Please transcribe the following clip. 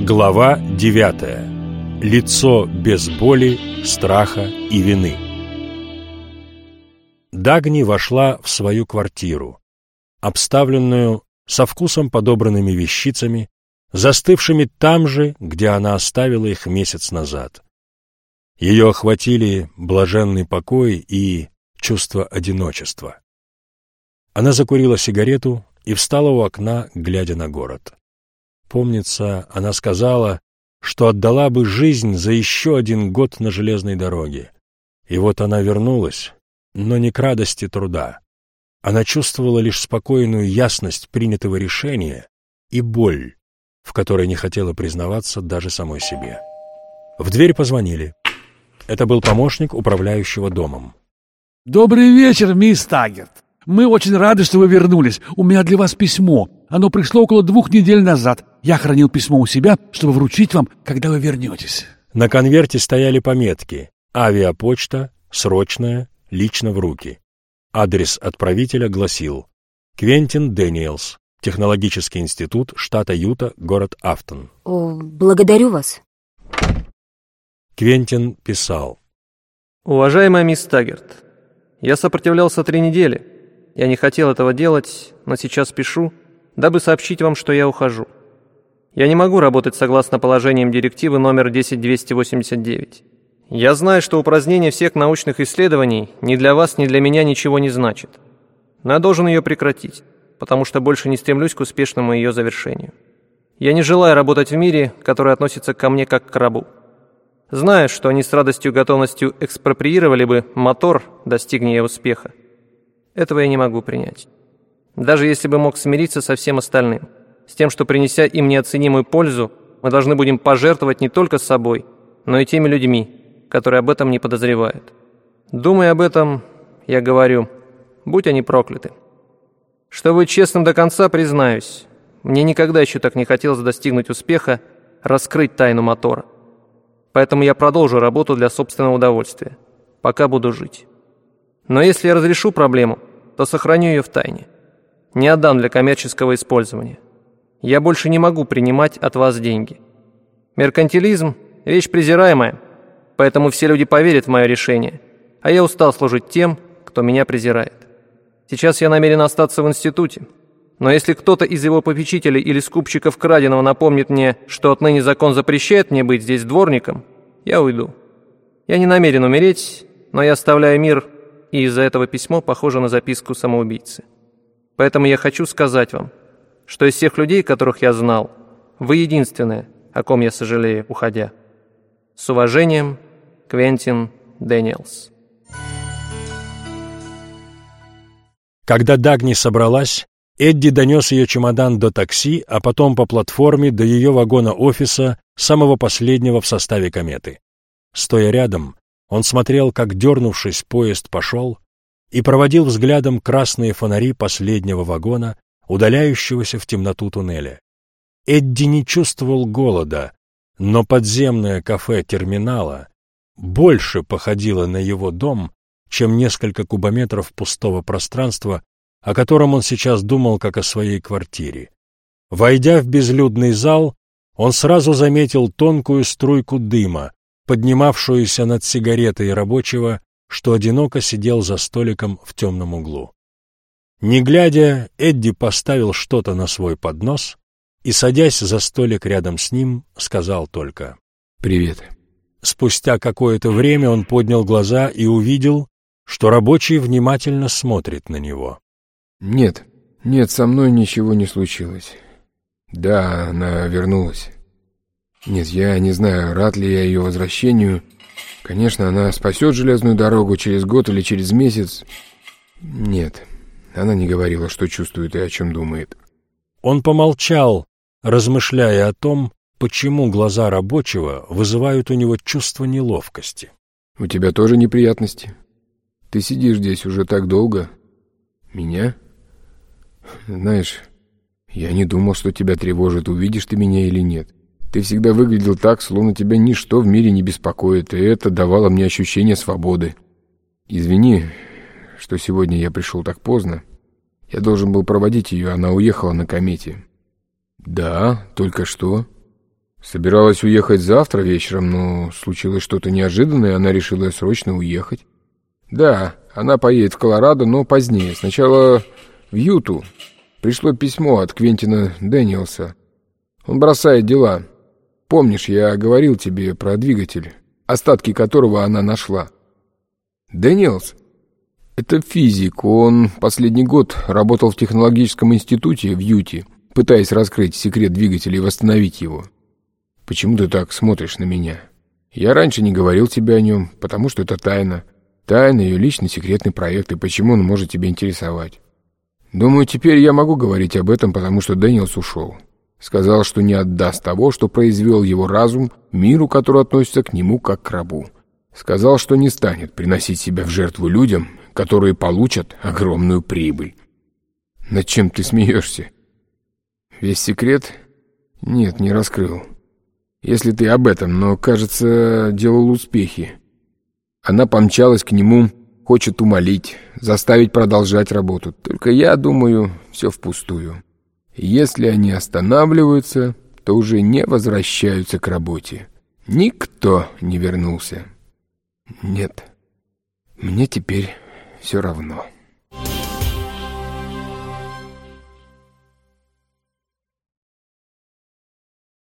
Глава 9. Лицо без боли, страха и вины. Дагни вошла в свою квартиру, обставленную со вкусом подобранными вещицами, застывшими там же, где она оставила их месяц назад. Ее охватили блаженный покой и чувство одиночества. Она закурила сигарету и встала у окна, глядя на город. Помнится, она сказала, что отдала бы жизнь за еще 1 год на железной дороге. И вот она вернулась, но не к радости труда. Она чувствовала лишь спокойную ясность принятого решения и боль, в которой не хотела признаваться даже самой себе. В дверь позвонили. Это был помощник управляющего домом. «Добрый вечер, мисс Таггерт. Мы очень рады, что вы вернулись. У меня для вас письмо. Оно пришло около 2 недель назад. Я хранил письмо у себя, чтобы вручить вам, когда вы вернетесь». На конверте стояли пометки: авиапочта, срочная, лично в руки. Адрес отправителя гласил: Квентин Дэниелс, Технологический институт, штата Юта, город Афтон. О, благодарю вас. Квентин писал: «Уважаемая мисс Таггерт, я сопротивлялся 3 недели. Я не хотел этого делать, но сейчас пишу, дабы сообщить вам, что я ухожу. Я не могу работать согласно положениям директивы номер 10289. Я знаю, что упразднение всех научных исследований ни для вас, ни для меня ничего не значит. Но я должен ее прекратить, потому что больше не стремлюсь к успешному ее завершению. Я не желаю работать в мире, который относится ко мне как к рабу. Знаю, что они с радостью и готовностью экспроприировали бы мотор, достигни я успеха. Этого я не могу принять. Даже если бы мог смириться со всем остальным, с тем, что, принеся им неоценимую пользу, мы должны будем пожертвовать не только собой, но и теми людьми, которые об этом не подозревают. Думая об этом, я говорю, будь они прокляты. Чтобы быть честным до конца, признаюсь, мне никогда еще так не хотелось достигнуть успеха, раскрыть тайну мотора. Поэтому я продолжу работу для собственного удовольствия, пока буду жить. Но если я разрешу проблему, то сохраню ее в тайне. Не отдам для коммерческого использования. Я больше не могу принимать от вас деньги. Меркантилизм – вещь презираемая, поэтому все люди поверят в мое решение, а я устал служить тем, кто меня презирает. Сейчас я намерен остаться в институте, но если кто-то из его попечителей или скупщиков краденого напомнит мне, что отныне закон запрещает мне быть здесь дворником, я уйду. Я не намерен умереть, но я оставляю мир, и из-за этого письмо похоже на записку самоубийцы. Поэтому я хочу сказать вам, что из всех людей, которых я знал, вы единственная, о ком я сожалею, уходя. С уважением, Квентин Дэниелс». Когда Дагни собралась, Эдди донес ее чемодан до такси, а потом по платформе до ее вагона-офиса, самого последнего в составе кометы. Стоя рядом, он смотрел, как, дернувшись, поезд пошел, и проводил взглядом красные фонари последнего вагона, удаляющегося в темноту туннеля. Эдди не чувствовал голода, но подземное кафе терминала больше походило на его дом, чем несколько кубометров пустого пространства, о котором он сейчас думал как о своей квартире. Войдя в безлюдный зал, он сразу заметил тонкую струйку дыма, поднимавшуюся над сигаретой рабочего, что одиноко сидел за столиком в темном углу. Не глядя, Эдди поставил что-то на свой поднос и, садясь за столик рядом с ним, сказал только «Привет». Спустя какое-то время он поднял глаза и увидел, что рабочий внимательно смотрит на него. Нет, со мной ничего не случилось. Да, она вернулась. Нет, я не знаю, рад ли я ее возвращению. Конечно, она спасет железную дорогу через год или через месяц. Нет, она не говорила, что чувствует и о чем думает. Он помолчал, размышляя о том, почему глаза рабочего вызывают у него чувство неловкости. У тебя тоже неприятности? Ты сидишь здесь уже так долго. Меня? Знаешь, я не думал, что тебя тревожит, увидишь ты меня или нет. Ты всегда выглядел так, словно тебя ничто в мире не беспокоит, и это давало мне ощущение свободы. Извини, что сегодня я пришел так поздно. Я должен был проводить ее, она уехала на комете. Да, только что. Собиралась уехать завтра вечером, но случилось что-то неожиданное, и она решила срочно уехать. Да, она поедет в Колорадо, но позднее. Сначала в Юту. Пришло письмо от Квентина Дэниелса. Он бросает дела. Помнишь, я говорил тебе про двигатель, остатки которого она нашла? Дэниелс? Это физик. Он последний год работал в технологическом институте в Юте, пытаясь раскрыть секрет двигателя и восстановить его. Почему ты так смотришь на меня? Я раньше не говорил тебе о нем, потому что это тайна. Тайна, ее личный секретный проект, и почему он может тебя интересовать. Думаю, теперь я могу говорить об этом, потому что Дэниелс ушел. Сказал, что не отдаст того, что произвел его разум, миру, который относится к нему как к рабу. Сказал, что не станет приносить себя в жертву людям, которые получат огромную прибыль. Над чем ты смеешься? Весь секрет? Нет, не раскрыл. Если ты об этом, но, кажется, делал успехи. Она помчалась к нему, хочет умолить, заставить продолжать работу. Только я думаю, все впустую. Если они останавливаются, то уже не возвращаются к работе. Никто не вернулся. Нет, мне теперь все равно.